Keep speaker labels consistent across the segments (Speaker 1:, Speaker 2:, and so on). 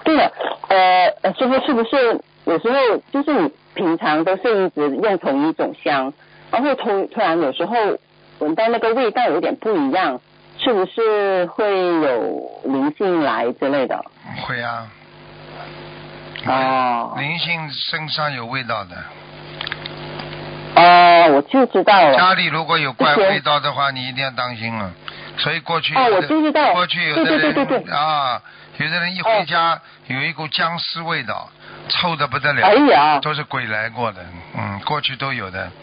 Speaker 1: 对了，师傅是不是有时候就是你平常都是一直用同一种香，然后突然有时候闻到那个味道有点不一样，是不是会有灵性来之类的？
Speaker 2: 会啊。
Speaker 1: 哦。
Speaker 2: 灵性身上有味道的。
Speaker 1: 哦，我就知道了。
Speaker 2: 家里如果有怪味道的话，你一定要当心了。所以过去
Speaker 1: 我就知道。
Speaker 2: 过去有的人
Speaker 1: 对
Speaker 2: 啊，有的人一回家有一股僵尸味道，臭得不得了。
Speaker 1: 哎呀，
Speaker 2: 都是鬼来过的，过去都有的，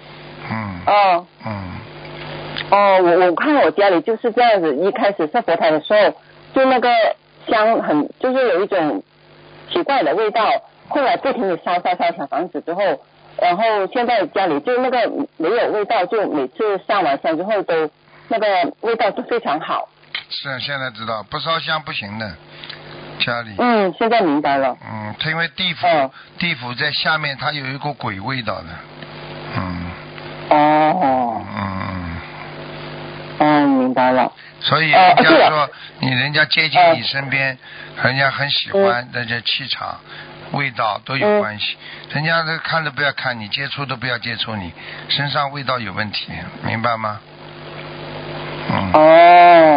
Speaker 1: 我看我家里就是这样子，一开始上佛台的时候，就那个香就是有一种奇怪的味道，后来不停地烧小房子之后，然后现在家里就那个没有味道，就每次上完香之后都那个味道都非常好。
Speaker 2: 是现在知道不烧香不行的，家里。
Speaker 1: 现在明白了。
Speaker 2: 它因为地府在下面，它有一股鬼味道的。
Speaker 1: 明白了。
Speaker 2: 所以人家说人家接近你身边，人家很喜欢，人家气场、味道都有关系。人家都看都不要看你，接触都不要接触你，身上味道有问题，明白吗？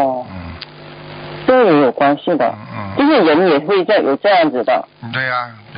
Speaker 1: 这也有关系的。就是人也会有这样子的。
Speaker 2: 对啊。